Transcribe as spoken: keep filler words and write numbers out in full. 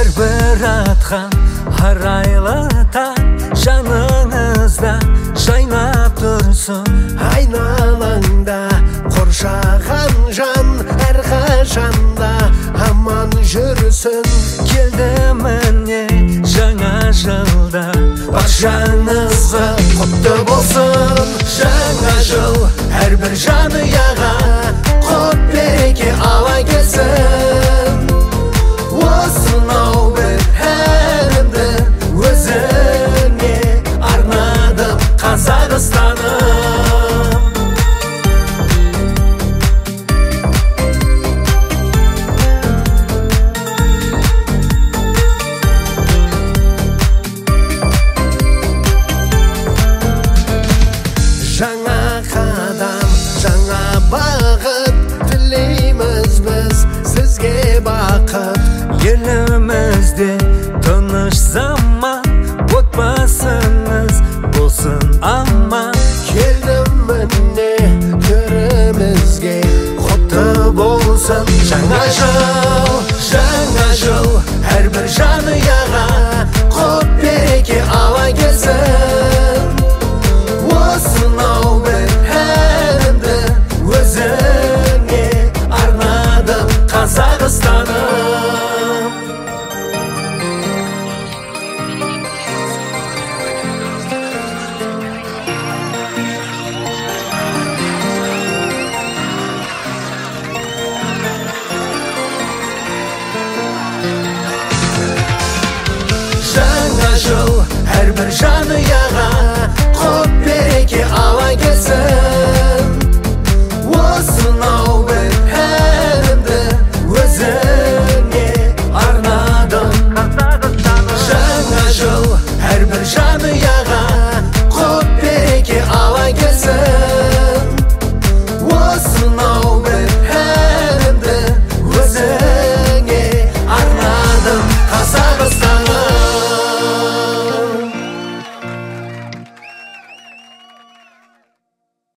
әрбір атқан арайлы таң жаныңызда жайнап тұрсын. Айналаңда қоршаған жан әрқашанда аман жүрсін. Келді міне жаңа жылда баршаңызға құтты болсын. Жаңа жыл әрбір жанұяға құт береке ала келсін. Осынау бір әнімді өзіңе арнадым Қазақстаным. Жаңа қадам, жаңа бағыт тілейміз біз сізге бақыт. Елімізде тыныш заман, отбасыңыз болсын аман. Келдім міне төрімізге құтты болсын. Жаңа жыл, жаңа жыл әрбір жанұяға құт береке ала келсін. Осынау бір әнімді өзіңе арнадым Қазақстаным. Жаңа жыл әрбір жанұяға құт береке ала келсін.